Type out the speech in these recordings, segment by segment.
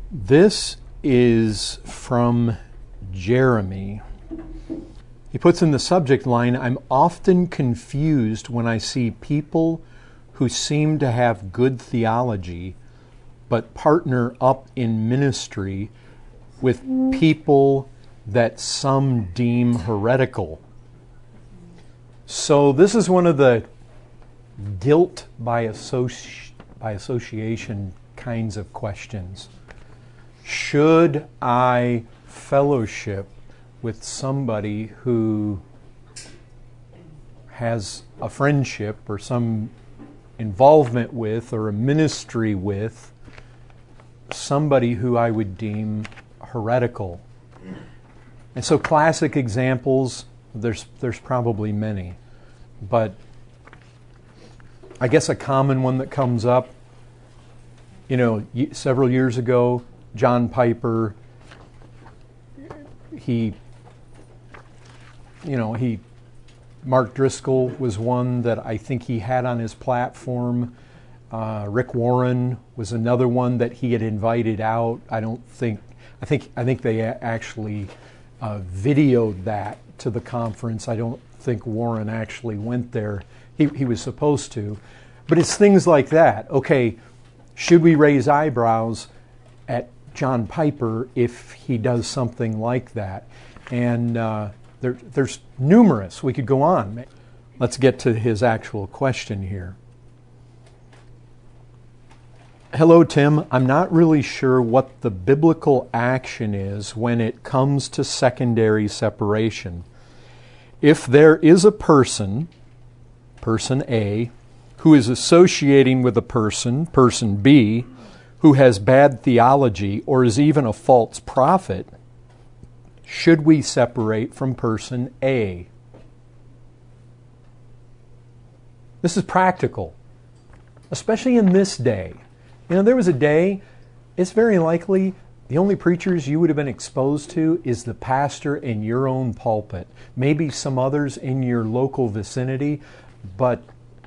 This is from Jeremy. He puts in the subject line, I'm often confused when I see people who seem to have good theology but partner up in ministry with people that some deem heretical. So this is one of the guilt by association kinds of questions. Should I fellowship with somebody who has a friendship or some involvement with or a ministry with somebody who I would deem heretical? And so classic examples, there's probably many, but I guess a common one that comes up, several years ago, John Piper, Mark Driscoll was one that I think he had on his platform. Rick Warren was another one that he had invited out. I think they actually videoed that to the conference. I don't think Warren actually went there. He was supposed to. But it's things like that. Okay, should we raise eyebrows at John Piper if he does something like that? And there's numerous. We could go on. Let's get to his actual question here. Hello, Tim. I'm not really sure what the biblical action is when it comes to secondary separation. If there is a person A, who is associating with a person B, who has bad theology or is even a false prophet, should we separate from person A? This is practical, especially in this day. There was a day, it's very likely the only preachers you would have been exposed to is the pastor in your own pulpit, maybe some others in your local vicinity, but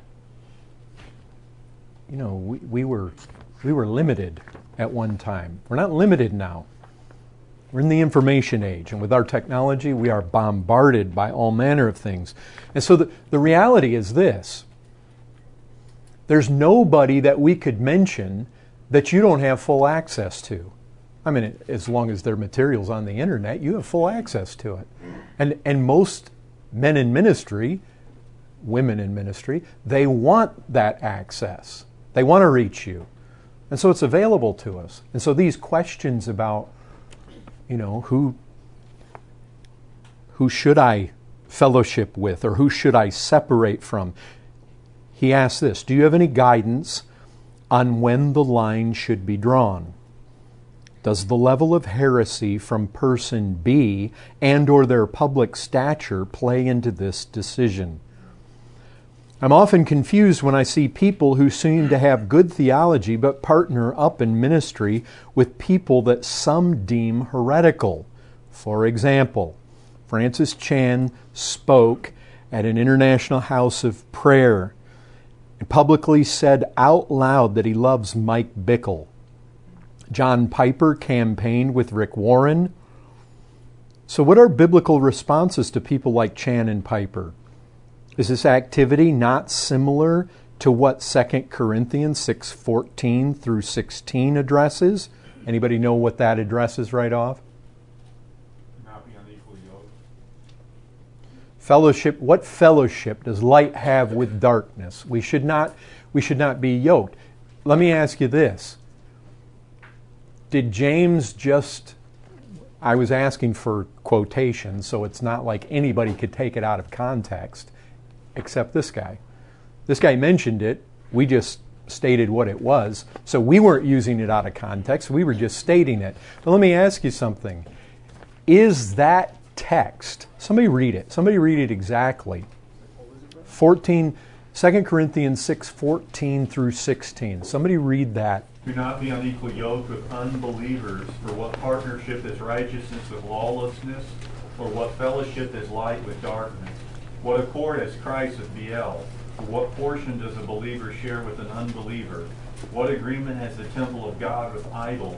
we were limited at one time. We're not limited now. We're in the information age, and with our technology, we are bombarded by all manner of things. And so the reality is this. There's nobody that we could mention that you don't have full access to. I mean, as long as their material's on the internet, you have full access to it. And most men in ministry, women in ministry, they want that access. They want to reach you. And so it's available to us. And so these questions about, who should I fellowship with or who should I separate from? He asks this, do you have any guidance on when the line should be drawn? Does the level of heresy from person B and or their public stature play into this decision? I'm often confused when I see people who seem to have good theology but partner up in ministry with people that some deem heretical. For example, Francis Chan spoke at an international house of prayer and publicly said out loud that he loves Mike Bickle. John Piper campaigned with Rick Warren. So what are biblical responses to people like Chan and Piper? Is this activity not similar to what 2 Corinthians 6:14 through 16 addresses? Anybody know what that addresses right off? Not be unequally yoked. Fellowship. What fellowship does light have with darkness? We should not be yoked. Let me ask you this. Did James I was asking for quotations, so it's not like anybody could take it out of context, except this guy. This guy mentioned it. We just stated what it was. So we weren't using it out of context. We were just stating it. But let me ask you something. Is that text, somebody read it. Somebody read it exactly. 2 Corinthians 6:14 through 16. Somebody read that. Do not be unequally yoked with unbelievers, for what partnership is righteousness with lawlessness, or what fellowship is light with darkness? What accord has Christ with Belial? For what portion does a believer share with an unbeliever? What agreement has the temple of God with idols?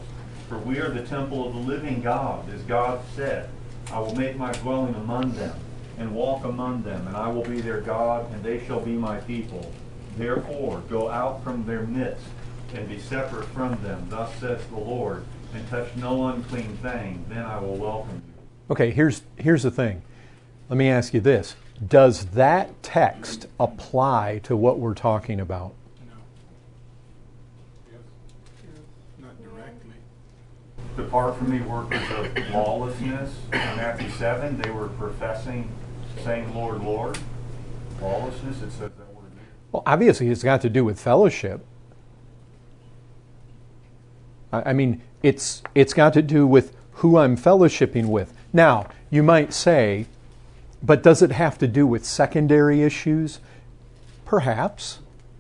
For we are the temple of the living God, as God said, I will make my dwelling among them, and walk among them, and I will be their God, and they shall be my people. Therefore, go out from their midst, and be separate from them, thus says the Lord, and touch no unclean thing, then I will welcome you. Okay, here's the thing. Let me ask you this. Does that text apply to what we're talking about? No. Yes. Not directly. Depart from me, workers of lawlessness. In Matthew 7, they were professing, saying, Lord, Lord. Lawlessness, it says that word. Well, obviously it's got to do with fellowship. I mean, it's got to do with who I'm fellowshipping with. Now, you might say, but does it have to do with secondary issues? Perhaps.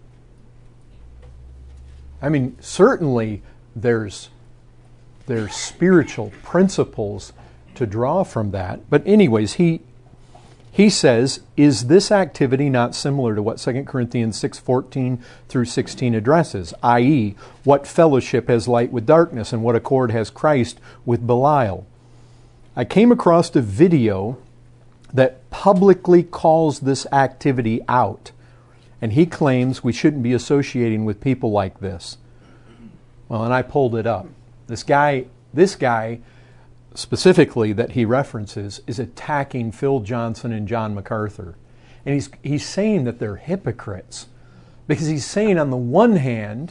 I mean, certainly there's spiritual principles to draw from that. But anyways, he says, is this activity not similar to what 2 Corinthians 6:14 through 16 addresses, i.e., what fellowship has light with darkness and what accord has Christ with Belial? I came across a video that publicly calls this activity out, and he claims we shouldn't be associating with people like this. Well, and I pulled it up. This guy specifically that he references is attacking Phil Johnson and John MacArthur. And he's saying that they're hypocrites. Because he's saying on the one hand,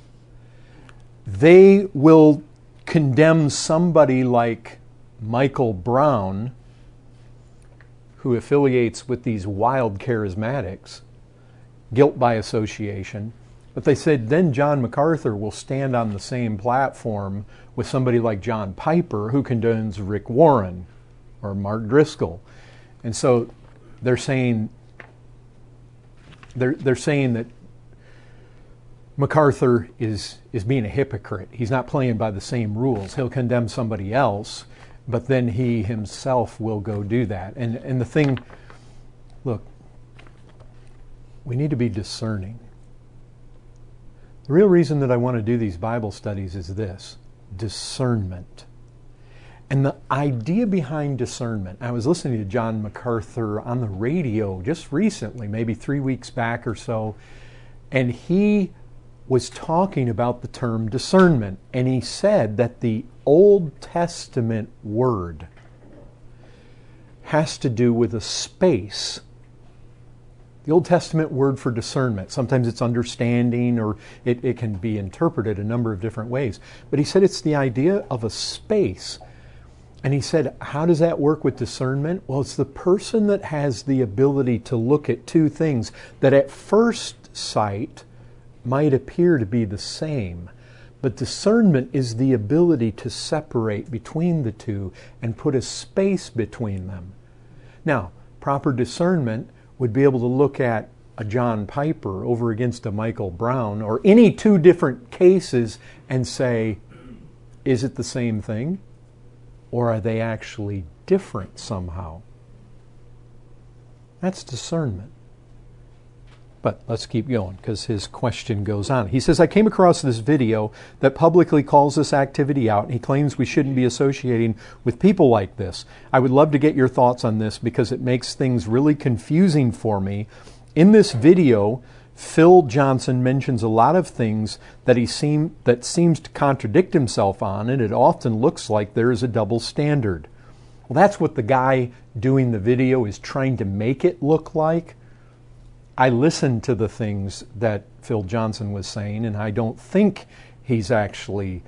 they will condemn somebody like Michael Brown, who affiliates with these wild charismatics, guilt by association. But they said then John MacArthur will stand on the same platform with somebody like John Piper, who condemns Rick Warren or Mark Driscoll. And so they're saying that MacArthur is being a hypocrite. He's not playing by the same rules. He'll condemn somebody else, but then he himself will go do that. And the thing, look, we need to be discerning. The real reason that I want to do these Bible studies is this: discernment. And the idea behind discernment, I was listening to John MacArthur on the radio just recently, maybe 3 weeks back or so, and he was talking about the term discernment, and he said that the Old Testament word has to do with a space. The Old Testament word for discernment, sometimes it's understanding, or it can be interpreted a number of different ways. But he said it's the idea of a space. And he said, how does that work with discernment? Well, it's the person that has the ability to look at two things that at first sight might appear to be the same. But discernment is the ability to separate between the two and put a space between them. Now, proper discernment would be able to look at a John Piper over against a Michael Brown, or any two different cases, and say, is it the same thing? Or are they actually different somehow? That's discernment. But let's keep going, because his question goes on. He says, I came across this video that publicly calls this activity out, and he claims we shouldn't be associating with people like this. I would love to get your thoughts on this, because it makes things really confusing for me. In this video, Phil Johnson mentions a lot of things that seems to contradict himself on, and it often looks like there is a double standard. Well, that's what the guy doing the video is trying to make it look like. I listened to the things that Phil Johnson was saying, and I don't think he's actually,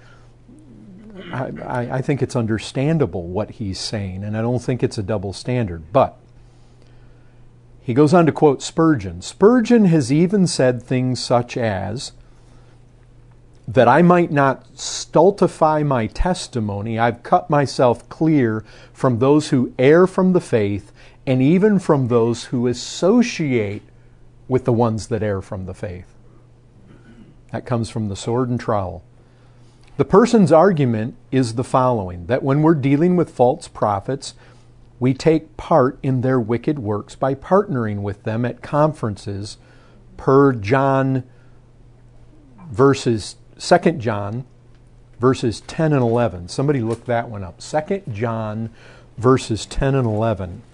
I think it's understandable what he's saying, and I don't think it's a double standard. But he goes on to quote Spurgeon. Spurgeon has even said things such as, that I might not stultify my testimony, I've cut myself clear from those who err from the faith, and even from those who associate with the ones that err from the faith. That comes from the Sword and Trowel. The person's argument is the following, that when we're dealing with false prophets, we take part in their wicked works by partnering with them at conferences per John verses 2 John verses 10 and 11. Somebody look that one up. 2 John verses 10 and 11.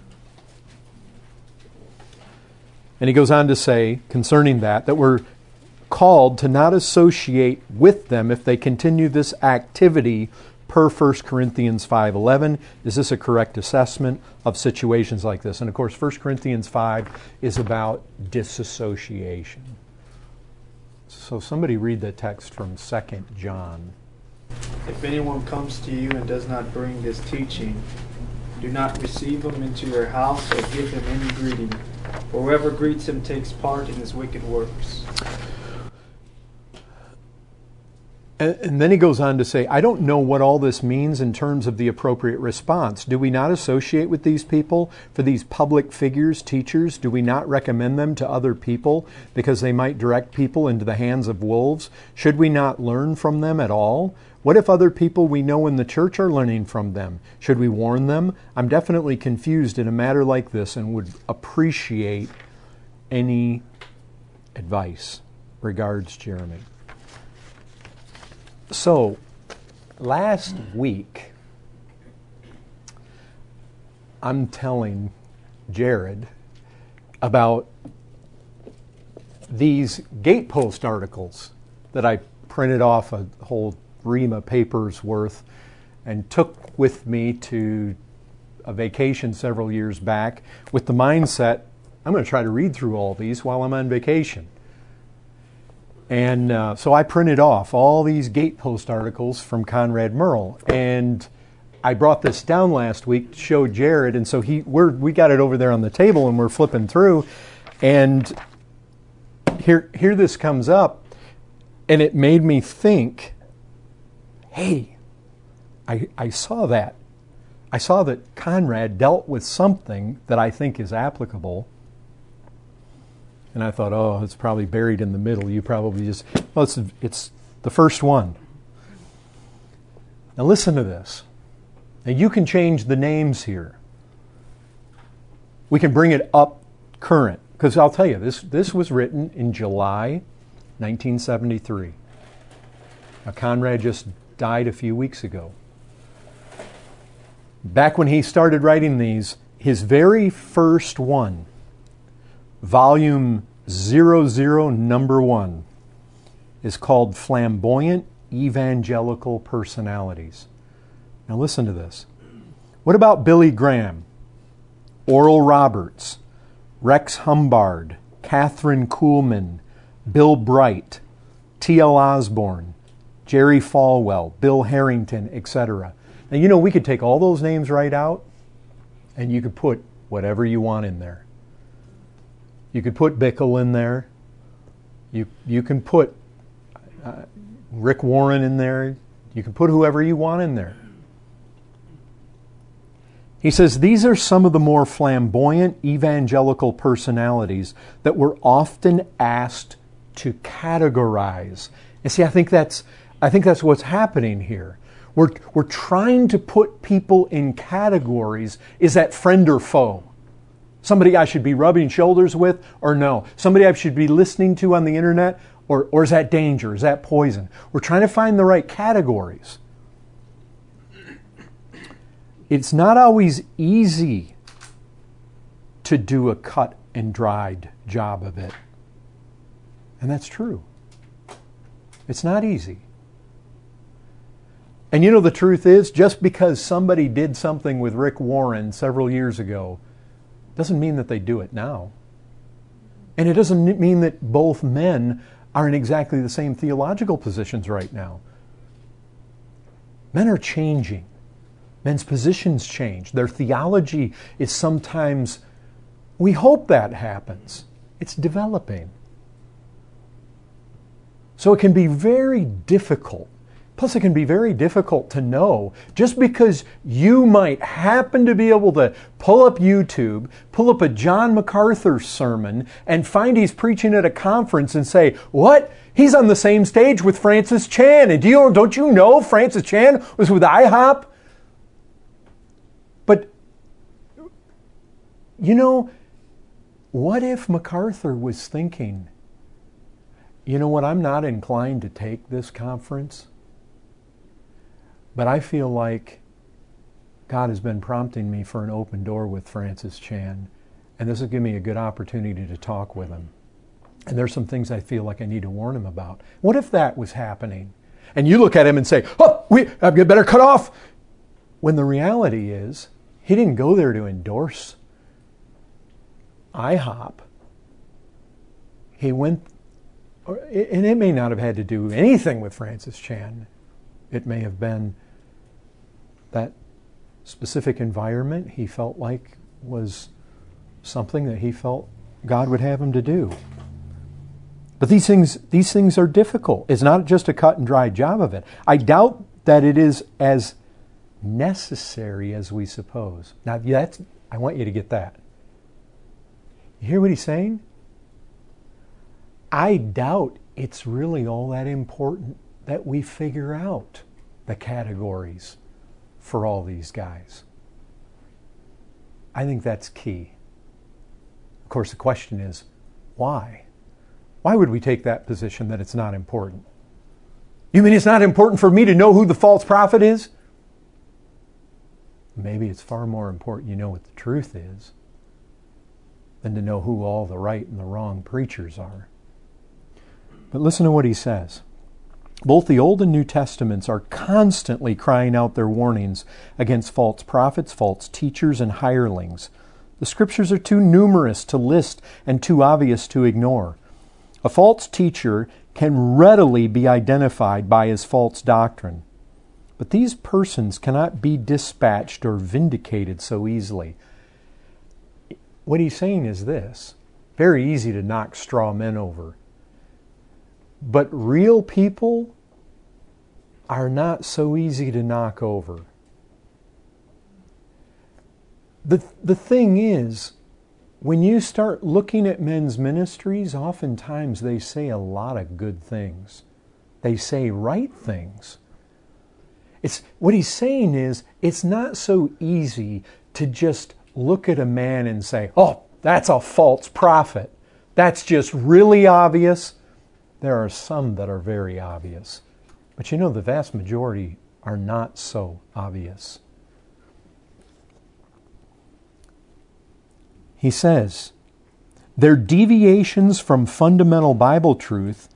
And he goes on to say concerning that we're called to not associate with them if they continue this activity per 1 Corinthians 5:11. Is this a correct assessment of situations like this? And of course, 1 Corinthians 5 is about disassociation. So somebody read the text from 2 John. If anyone comes to you and does not bring this teaching, do not receive him into your house or give him any greeting. For whoever greets him takes part in his wicked works. And then he goes on to say, I don't know what all this means in terms of the appropriate response. Do we not associate with these people for these public figures, teachers? Do we not recommend them to other people because they might direct people into the hands of wolves? Should we not learn from them at all? What if other people we know in the church are learning from them? Should we warn them? I'm definitely confused in a matter like this and would appreciate any advice. Regards, Jeremy. So, last week, I'm telling Jared about these gatepost articles that I printed off a whole ream of papers worth and took with me to a vacation several years back with the mindset, I'm going to try to read through all these while I'm on vacation. And so I printed off all these gatepost articles from Conrad Merle, and I brought this down last week to show Jared, and so we got it over there on the table, and we're flipping through, and here this comes up, and it made me think, hey, I saw that. I saw that Conrad dealt with something that I think is applicable. And I thought, oh, it's probably buried in the middle. You probably just, well, it's the first one. Now listen to this. Now you can change the names here. We can bring it up current. Because I'll tell you, this was written in July 1973. Now Conrad just died a few weeks ago. Back when he started writing these, his very first one, Volume 00, number 1, is called Flamboyant Evangelical Personalities. Now listen to this. What about Billy Graham, Oral Roberts, Rex Humbard, Catherine Kuhlman, Bill Bright, T.L. Osborne, Jerry Falwell, Bill Harrington, etc.? Now you know we could take all those names right out and you could put whatever you want in there. You could put Bickle in there. You can put Rick Warren in there. You can put whoever you want in there. He says, these are some of the more flamboyant evangelical personalities that we're often asked to categorize. And see, I think that's what's happening here. We're trying to put people in categories. Is that friend or foe? Somebody I should be rubbing shoulders with or no? Somebody I should be listening to on the internet or is that danger? Is that poison? We're trying to find the right categories. It's not always easy to do a cut and dried job of it. And that's true. It's not easy. And you know the truth is, just because somebody did something with Rick Warren several years ago doesn't mean that they do it now. And it doesn't mean that both men are in exactly the same theological positions right now. Men are changing. Men's positions change. Their theology is sometimes, we hope that happens. It's developing. So it can be very difficult. Plus, it can be very difficult to know, just because you might happen to be able to pull up YouTube, pull up a John MacArthur sermon, and find he's preaching at a conference and say, what? He's on the same stage with Francis Chan. And don't you know Francis Chan was with IHOP? But, you know, what if MacArthur was thinking, you know what, I'm not inclined to take this conference. But I feel like God has been prompting me for an open door with Francis Chan, and this will give me a good opportunity to talk with him. And there's some things I feel like I need to warn him about. What if that was happening? And you look at him and say, oh, we better cut off. When the reality is, he didn't go there to endorse IHOP. He went, and it may not have had to do anything with Francis Chan. It may have been that specific environment he felt like was something that he felt God would have him to do. But these things are difficult. It's not just a cut and dry job of it. I doubt that it is as necessary as we suppose. Now, I want you to get that. You hear what he's saying? I doubt it's really all that important that we figure out the categories for all these guys. I think that's key. Of course, the question is, why? Why would we take that position that it's not important? You mean it's not important for me to know who the false prophet is? Maybe it's far more important you know what the truth is than to know who all the right and the wrong preachers are. But listen to what he says. Both the Old and New Testaments are constantly crying out their warnings against false prophets, false teachers, and hirelings. The Scriptures are too numerous to list and too obvious to ignore. A false teacher can readily be identified by his false doctrine. But these persons cannot be dispatched or vindicated so easily. What he's saying is this: very easy to knock straw men over. But real people are not so easy to knock over. The thing is, when you start looking at men's ministries, oftentimes they say a lot of good things. They say right things. What he's saying is, it's not so easy to just look at a man and say, oh, that's a false prophet. That's just really obvious. There are some that are very obvious. But you know, the vast majority are not so obvious. He says, their deviations from fundamental Bible truth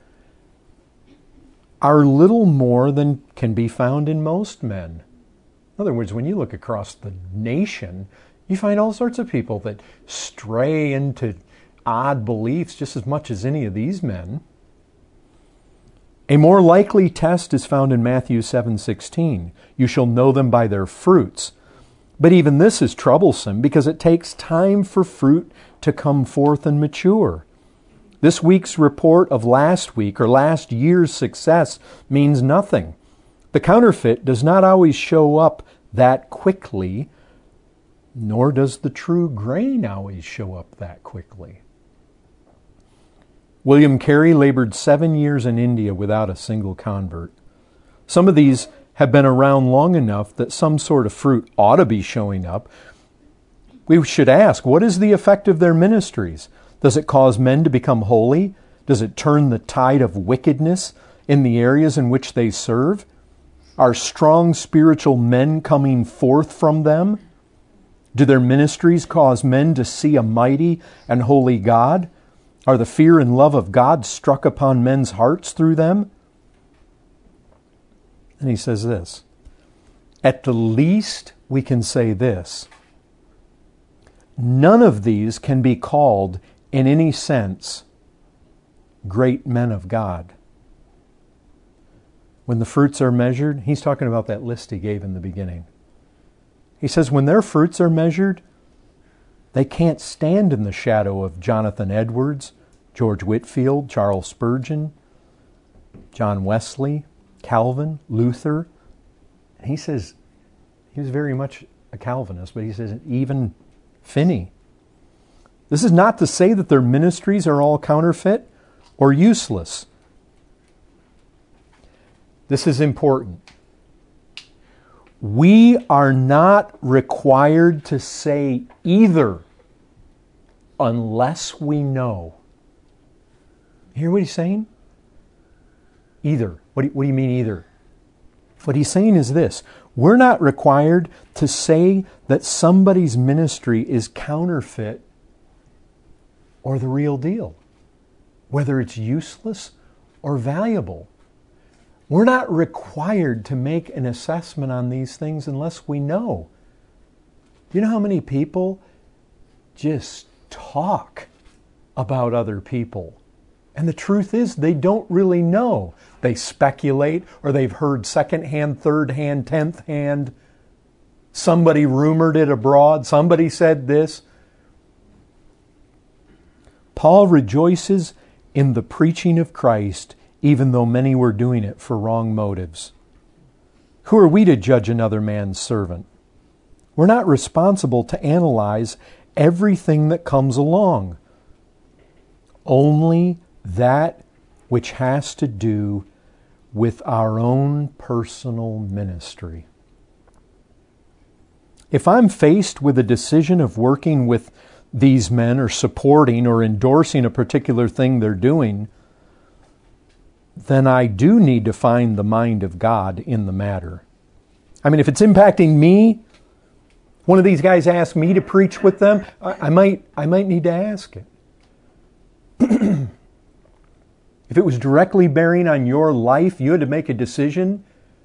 are little more than can be found in most men. In other words, when you look across the nation, you find all sorts of people that stray into odd beliefs just as much as any of these men. A more likely test is found in Matthew 7:16. You shall know them by their fruits. But even this is troublesome because it takes time for fruit to come forth and mature. This week's report of last week or last year's success means nothing. The counterfeit does not always show up that quickly, nor does the true grain always show up that quickly. William Carey labored 7 years in India without a single convert. Some of these have been around long enough that some sort of fruit ought to be showing up. We should ask, what is the effect of their ministries? Does it cause men to become holy? Does it turn the tide of wickedness in the areas in which they serve? Are strong spiritual men coming forth from them? Do their ministries cause men to see a mighty and holy God? Are the fear and love of God struck upon men's hearts through them? And he says this, at the least we can say this: none of these can be called in any sense great men of God. When the fruits are measured, he's talking about that list he gave in the beginning. He says when their fruits are measured, they can't stand in the shadow of Jonathan Edwards, George Whitefield, Charles Spurgeon, John Wesley, Calvin, Luther. He says he was very much a Calvinist, but he says even Finney. This is not to say that their ministries are all counterfeit or useless. This is important. We are not required to say either unless we know. You hear what he's saying? Either. What do you mean either? What he's saying is this: we're not required to say that somebody's ministry is counterfeit or the real deal, whether it's useless or valuable. We're not required to make an assessment on these things unless we know. You know how many people just talk about other people? And the truth is, they don't really know. They speculate, or they've heard second-hand, third-hand, 10th-hand. Somebody rumored it abroad. Somebody said this. Paul rejoices in the preaching of Christ, even though many were doing it for wrong motives. Who are we to judge another man's servant? We're not responsible to analyze everything that comes along. Only that which has to do with our own personal ministry. If I'm faced with a decision of working with these men or supporting or endorsing a particular thing they're doing, then I do need to find the mind of God in the matter. I mean, if it's impacting me, one of these guys asked me to preach with them, I might need to ask it. If it was directly bearing on your life, you had to make a decision.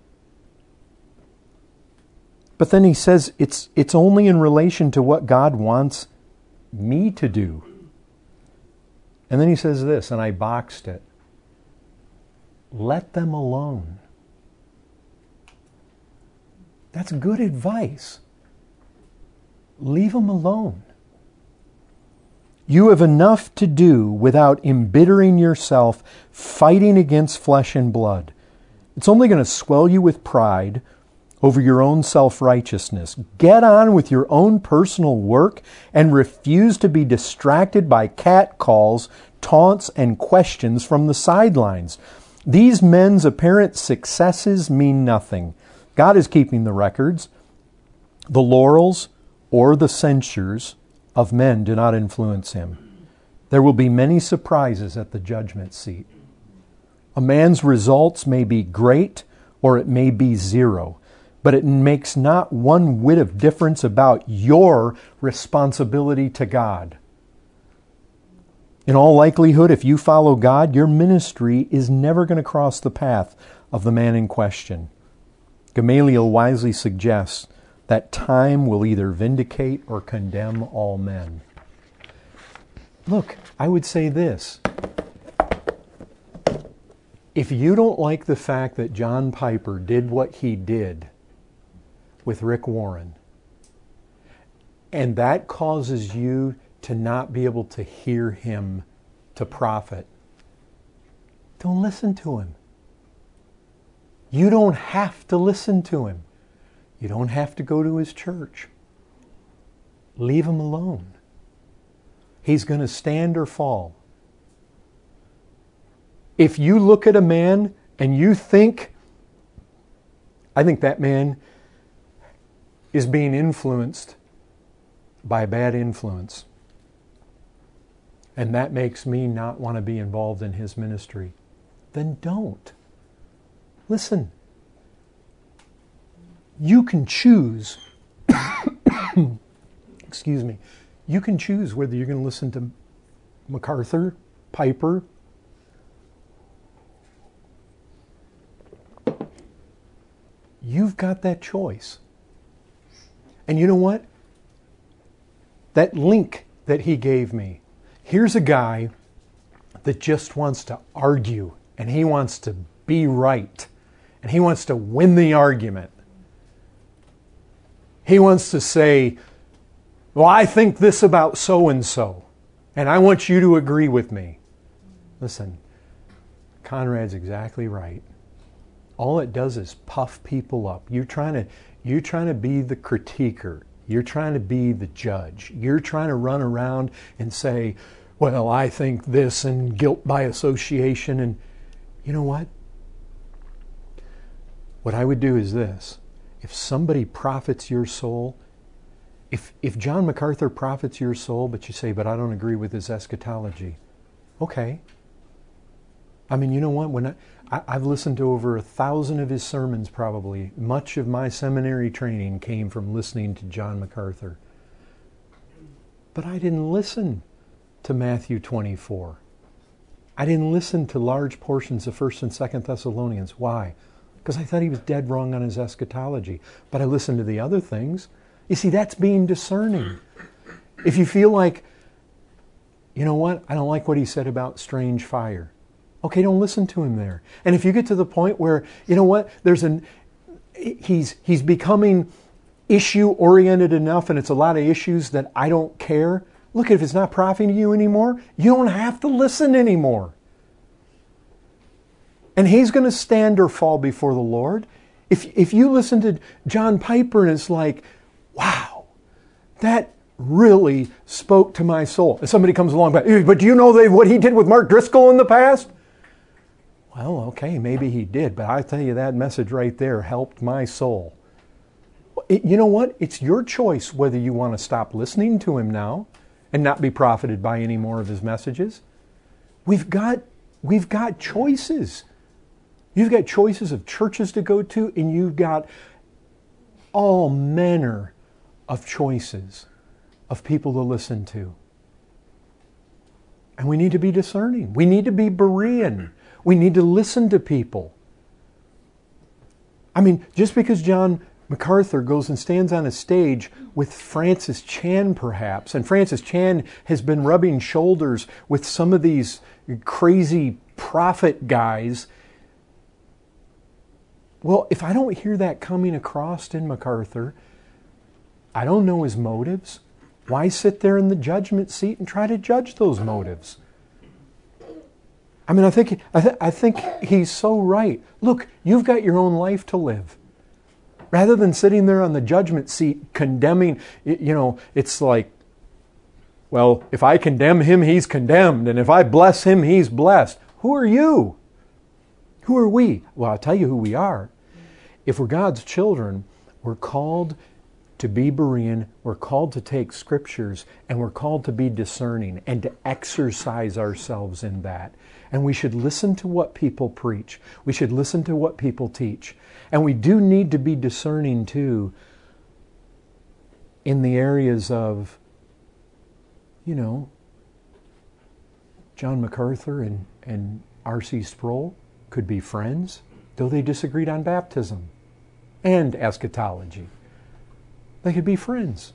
But then he says it's only in relation to what God wants me to do. And then he says this, and I boxed it: let them alone. That's good advice. Leave them alone. You have enough to do without embittering yourself, fighting against flesh and blood. It's only going to swell you with pride over your own self-righteousness. Get on with your own personal work and refuse to be distracted by catcalls, taunts, and questions from the sidelines. These men's apparent successes mean nothing. God is keeping the records. The laurels or the censures of men do not influence him. There will be many surprises at the judgment seat. A man's results may be great or it may be zero, but it makes not one whit of difference about your responsibility to God. In all likelihood, if you follow God, your ministry is never going to cross the path of the man in question. Gamaliel wisely suggests that time will either vindicate or condemn all men. Look, I would say this. If you don't like the fact that John Piper did what he did with Rick Warren, and that causes you to not be able to hear him to profit, don't listen to him. You don't have to listen to him. You don't have to go to his church. Leave him alone. He's going to stand or fall. If you look at a man and you think, I think that man is being influenced by a bad influence, and that makes me not want to be involved in his ministry, then don't. Listen, you can choose, excuse me, you can choose whether you're going to listen to MacArthur, Piper, you've got that choice. And you know what? That link that he gave me, here's a guy that just wants to argue, and he wants to be right, and he wants to win the argument. He wants to say, well, I think this about so-and-so, and I want you to agree with me. Listen, Conrad's exactly right. All it does is puff people up. You're trying to be the critiquer. You're trying to be the judge. You're trying to run around and say, well, I think this, and guilt by association. And you know what? What I would do is this. If somebody profits your soul, if John MacArthur profits your soul, but you say, but I don't agree with his eschatology, okay. I mean, you know what? I've listened to over 1,000 of his sermons probably. Much of my seminary training came from listening to John MacArthur. But I didn't listen to Matthew 24. I didn't listen to large portions of 1st and 2nd Thessalonians. Why? Because I thought he was dead wrong on his eschatology. But I listened to the other things. You see, that's being discerning. If you feel like, you know what, I don't like what he said about strange fire. Okay, don't listen to him there. And if you get to the point where, you know what, he's becoming issue-oriented enough and it's a lot of issues that I don't care. Look, if it's not profiting you anymore, you don't have to listen anymore. And he's going to stand or fall before the Lord. If you listen to John Piper and it's like, wow, that really spoke to my soul. And somebody comes along, but do you know what he did with Mark Driscoll in the past? Well, okay, maybe he did, but I tell you that message right there helped my soul. You know what? It's your choice whether you want to stop listening to him now and not be profited by any more of his messages. We've got choices. You've got choices of churches to go to, and you've got all manner of choices of people to listen to. And we need to be discerning. We need to be Berean. We need to listen to people. I mean, just because John MacArthur goes and stands on a stage with Francis Chan perhaps, and Francis Chan has been rubbing shoulders with some of these crazy prophet guys. Well, if I don't hear that coming across in MacArthur, I don't know his motives. Why sit there in the judgment seat and try to judge those motives? I mean, I think he's so right. Look, you've got your own life to live. Rather than sitting there on the judgment seat condemning, you know, it's like, well, if I condemn him, he's condemned. And if I bless him, he's blessed. Who are you? Who are we? Well, I'll tell you who we are. If we're God's children, we're called to be Berean, we're called to take scriptures, and we're called to be discerning and to exercise ourselves in that. And we should listen to what people preach. We should listen to what people teach. And we do need to be discerning too in the areas of, you know, John MacArthur and R.C. Sproul could be friends, though they disagreed on baptism and eschatology. They could be friends.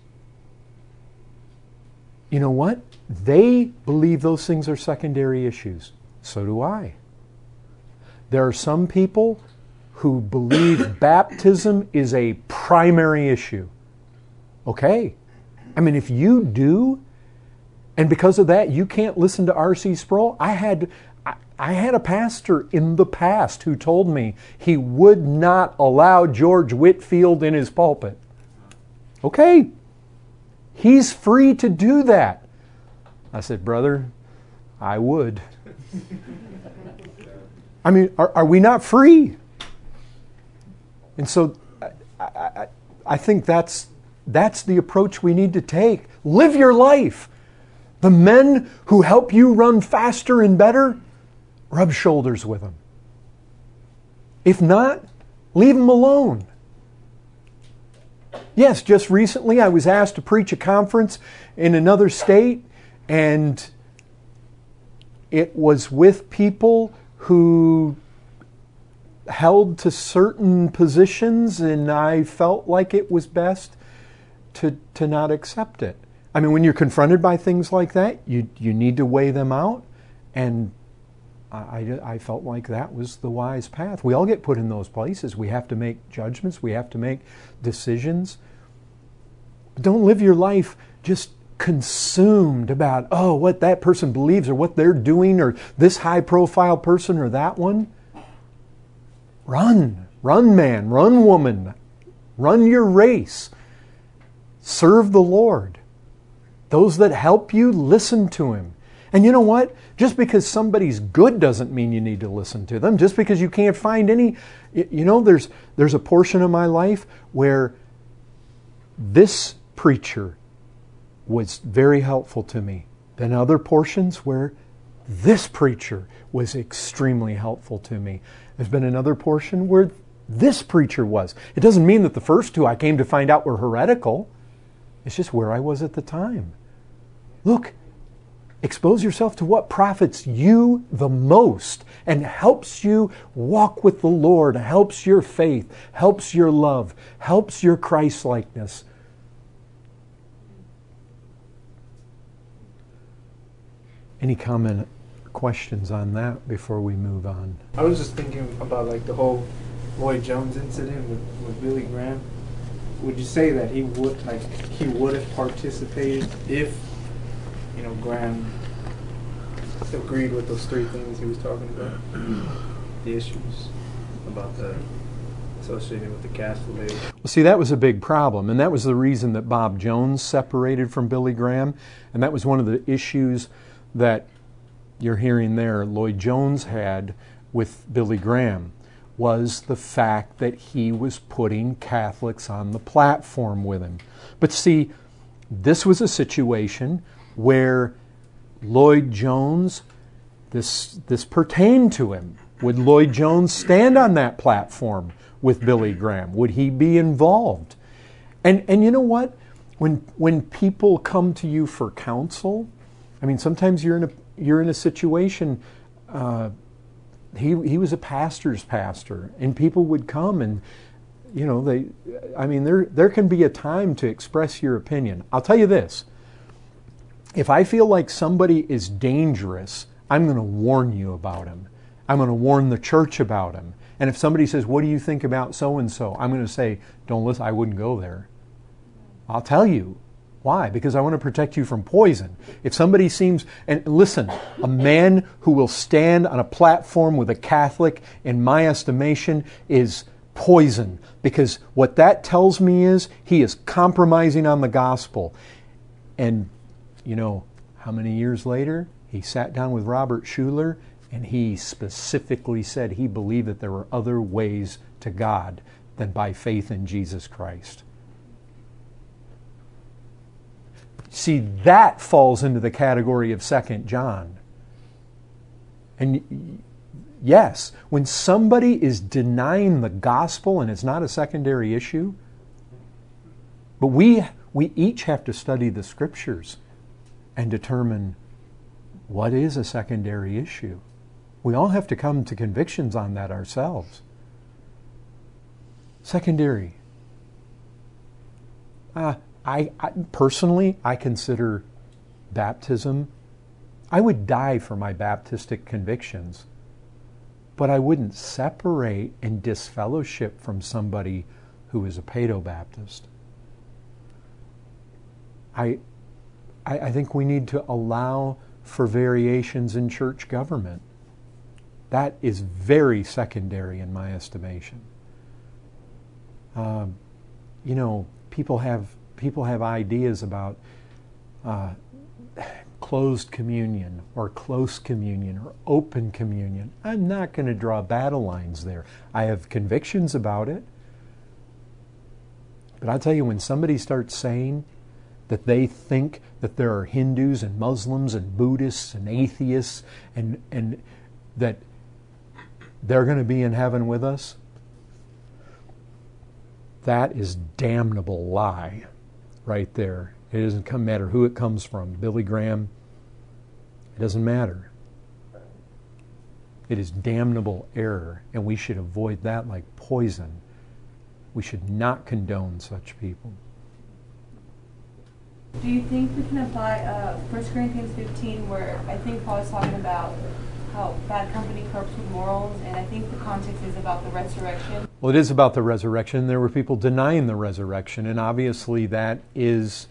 You know what? They believe those things are secondary issues. So do I. There are some people who believe baptism is a primary issue. Okay. I mean, if you do, and because of that you can't listen to R.C. Sproul, I had a pastor in the past who told me he would not allow George Whitefield in his pulpit. Okay. He's free to do that. I said, brother, I would. I mean, are we not free? And so I think that's the approach we need to take. Live your life. The men who help you run faster and better, rub shoulders with them. If not, leave them alone. Yes, just recently I was asked to preach a conference in another state, and it was with people who held to certain positions, and I felt like it was best to not accept it. I mean, when you're confronted by things like that, you need to weigh them out, and I felt like that was the wise path. We all get put in those places. We have to make judgments. We have to make decisions. Don't live your life just consumed about, oh, what that person believes or what they're doing or this high-profile person or that one. Run man, run woman, run your race. Serve the Lord. Those that help you, listen to Him. And you know what? Just because somebody's good doesn't mean you need to listen to them. Just because you can't find any, you know, there's a portion of my life where this preacher was very helpful to me. Then other portions where, this preacher was extremely helpful to me. There's been another portion where this preacher was. It doesn't mean that the first two I came to find out were heretical. It's just where I was at the time. Look, expose yourself to what profits you the most and helps you walk with the Lord, helps your faith, helps your love, helps your Christ-likeness. Any comment, questions on that before we move on? I was just thinking about like the whole Lloyd Jones incident with Billy Graham. Would you say that he would have participated if, Graham agreed with those three things he was talking about? The issues about the associated with the Catholic. Well, see, that was a big problem, and that was the reason that Bob Jones separated from Billy Graham, and that was one of the issues that you're hearing there Lloyd Jones had with Billy Graham, was the fact that he was putting Catholics on the platform with him. But see, this was a situation where Lloyd Jones, this pertained to him. Would Lloyd Jones stand on that platform with Billy Graham? Would he be involved? And you know what? When people come to you for counsel, I mean, sometimes you're in a situation. He was a pastor's pastor, and people would come and, there can be a time to express your opinion. I'll tell you this: if I feel like somebody is dangerous, I'm going to warn you about him. I'm going to warn the church about him. And if somebody says, "What do you think about so and so?" I'm going to say, "Don't listen. I wouldn't go there." I'll tell you. Why? Because I want to protect you from poison. If somebody seems, and listen, a man who will stand on a platform with a Catholic, in my estimation, is poison. Because what that tells me is he is compromising on the gospel. And, how many years later? He sat down with Robert Schuller, and he specifically said he believed that there were other ways to God than by faith in Jesus Christ. See, that falls into the category of 2 John. And yes, when somebody is denying the gospel and it's not a secondary issue, but we each have to study the scriptures and determine what is a secondary issue. We all have to come to convictions on that ourselves. Secondary. I personally, I consider baptism, I would die for my Baptistic convictions, but I wouldn't separate and disfellowship from somebody who is a Paedo-Baptist. I think we need to allow for variations in church government. That is very secondary in my estimation. People have ideas about closed communion or close communion or open communion. I'm not going to draw battle lines there. I have convictions about it. But I'll tell you, when somebody starts saying that they think that there are Hindus and Muslims and Buddhists and atheists and that they're going to be in heaven with us, that is damnable lie right there. It doesn't matter who it comes from. Billy Graham, it doesn't matter. It is damnable error, and we should avoid that like poison. We should not condone such people. Do you think we can apply 1 Corinthians 15, where I think Paul is talking about how bad company corrupts with morals, and I think the context is about the resurrection? Well, it is about the resurrection. There were people denying the resurrection, and obviously that is,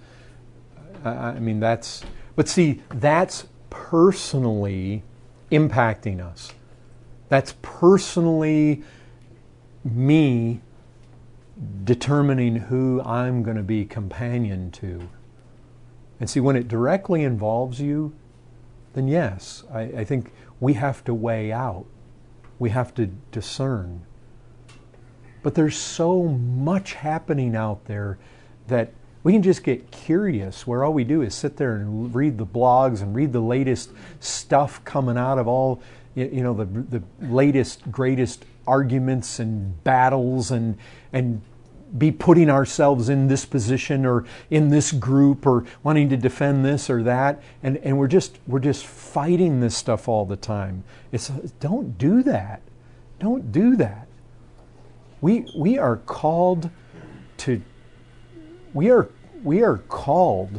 but see, that's personally impacting us. That's personally me determining who I'm going to be companion to. And see, when it directly involves you, then yes, I think we have to weigh out. We have to discern. But there's so much happening out there that We can just get curious where all we do is sit there and read the blogs and read the latest stuff coming out of all, the latest, greatest arguments and battles and be putting ourselves in this position or in this group or wanting to defend this or that, and we're just fighting this stuff all the time. Don't do that. Don't do that. We are called to we are called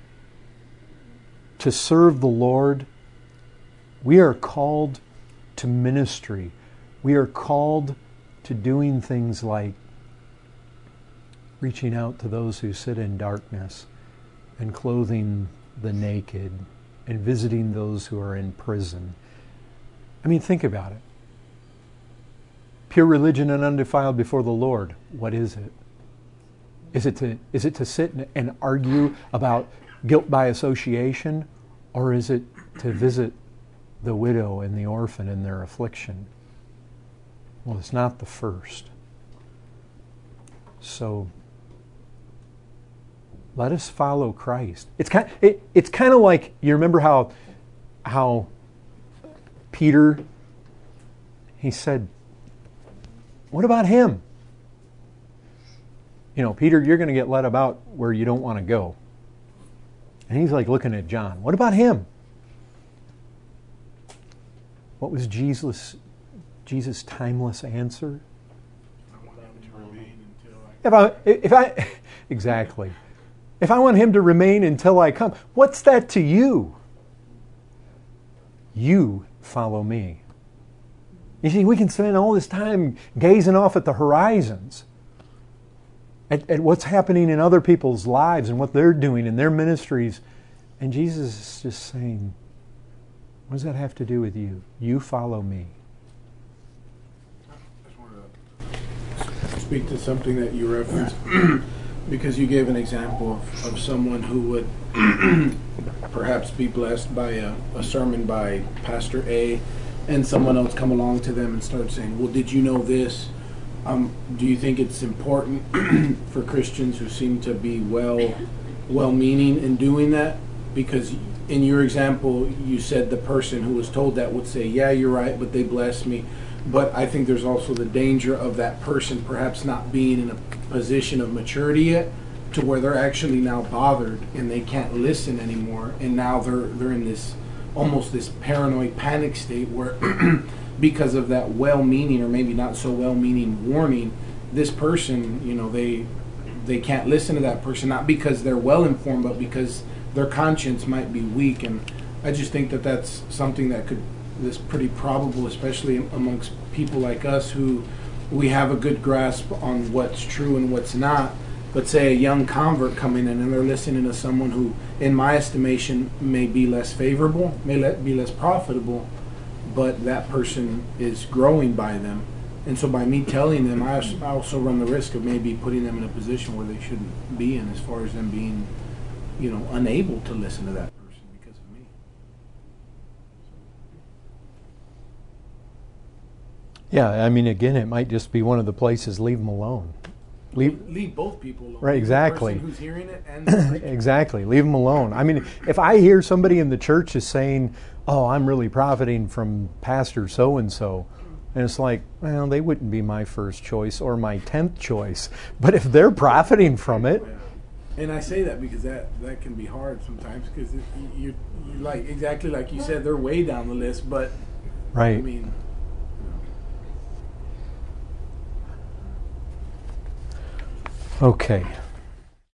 to serve the Lord. We are called to ministry. We are called to doing things like reaching out to those who sit in darkness and clothing the naked and visiting those who are in prison. I mean, think about it. Pure religion and undefiled before the Lord. What is it? Is it to sit and argue about guilt by association, or is it to visit the widow and the orphan in their affliction? Well, it's not the first. So let us follow Christ. It's kind of like, you remember how Peter, he said, what about him? Peter, you're going to get led about where you don't want to go. And he's like looking at John. What about him? What was Jesus' timeless answer? I want him to remain until I Exactly. If I want him to remain until I come, what's that to you? You follow me. You see, we can spend all this time gazing off at the horizons, at what's happening in other people's lives and what they're doing in their ministries. And Jesus is just saying, what does that have to do with you? You follow me. I just want to speak to something that you referenced because you gave an example of someone who would perhaps be blessed by a sermon by Pastor A, and someone else come along to them and start saying, well, did you know this? Do you think it's important for Christians who seem to be well-meaning in doing that? Because in your example, you said the person who was told that would say, yeah, you're right, but they blessed me. But I think there's also the danger of that person perhaps not being in a position of maturity yet to where they're actually now bothered and they can't listen anymore. And now they're in this almost this paranoid panic state where because of that well-meaning or maybe not so well-meaning warning, this person, they can't listen to that person, not because they're well-informed, but because their conscience might be weak. And I just think that that's something that's pretty probable, especially amongst people like us who we have a good grasp on what's true and what's not. But say a young convert coming in and they're listening to someone who, in my estimation, may be less favorable, may be less profitable, but that person is growing by them. And so by me telling them, I also run the risk of maybe putting them in a position where they shouldn't be in, as far as them being, unable to listen to that person because of me. Yeah, I mean, again, it might just be one of the places, leave them alone. Leave both people alone. Right, exactly. The person who's hearing it and the preacher. Exactly, leave them alone. I mean, if I hear somebody in the church is saying, oh, I'm really profiting from Pastor so-and-so, and it's like, well, they wouldn't be my first choice or my 10th choice. But if they're profiting from it. Yeah. And I say that because that can be hard sometimes, because you like, exactly like you said, they're way down the list, but right. I mean, okay.